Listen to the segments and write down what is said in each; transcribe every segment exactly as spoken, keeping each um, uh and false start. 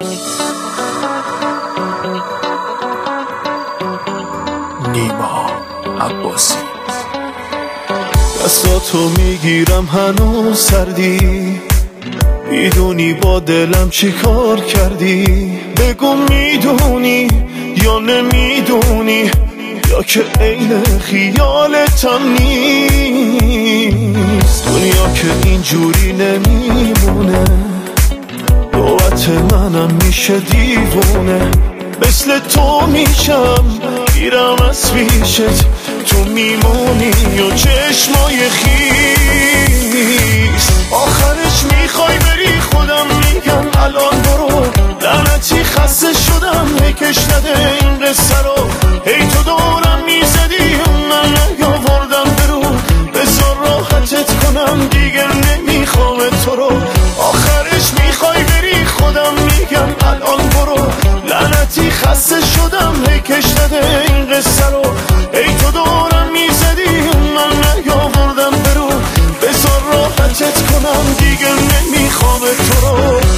نیما عباسی. دستاتو میگیرم هنوز سردی، میدونی با دلم چی کار کردی. بگو میدونی یا نمیدونی، یا که عین خیالتم نیست. دنیا که اینجوری نمیمونه، نوبت منم میشه دیوونه. مثل تو میشم گیرم از پیشت، تو میمونی و چشمای خیس. آخرش میخوای بری، خودم میگم الان برو. لعنتی خسته شدم هیکش نده این قصه رو. هی تو دورم میزدی من نیاوردم برو. بذار راحتت کنم دیگه نمیخوام تو رو. آخرش میخوای بری، خودم میگم الان برو. لعنتی خسته شدم هیکش نده این قصه رو. ای تو دورم میزدی من نیاوردم برو. بذار راحتت کنم دیگه نمیخوام تو رو.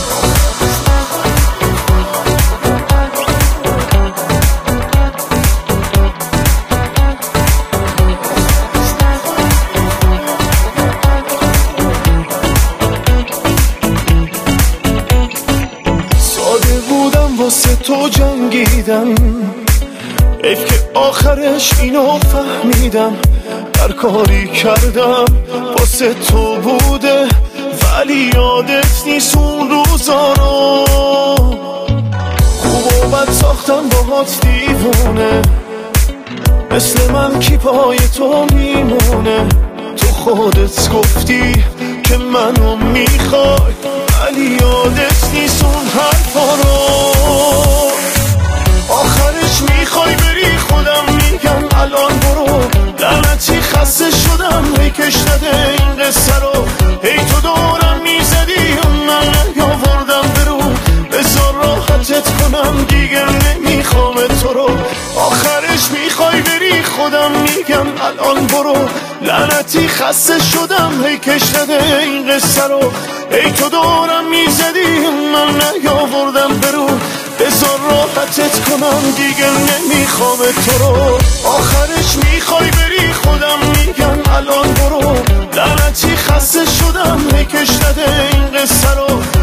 ساده بودم واسه تو جنگیدم، حیف که آخرش اینو فهمیدم. هر کاری کردم واسه تو بوده، ولی یادت نیست اون روزا رو. خوب و بد ساختم باهات دیوونه، مثل من کی پای تو میمونه. تو خودت گفتی که منو میخوای، ولی یادت نیست اون حرفا رو. آخرش میخوای بری، خودم میگم الان برو. لعنتی خسته شدم هیکش نده این قصه رو. ای تو دورم میزدی من نیاوردم برو. بذار راحتت کنم دیگه نمیخوام تو رو. آخرش میخوای بری، خودم میگم الان برو. لعنتی خسته شدم هیکش نده این قصه رو. ای تو دورم میزدی من نیاوردم برو. بذار راحتت کنم دیگه نمیخوام تو رو. آخرش میخوای بری، خودم میگم الان برو. لعنتی خسته شدم هیکش نده این قصه رو.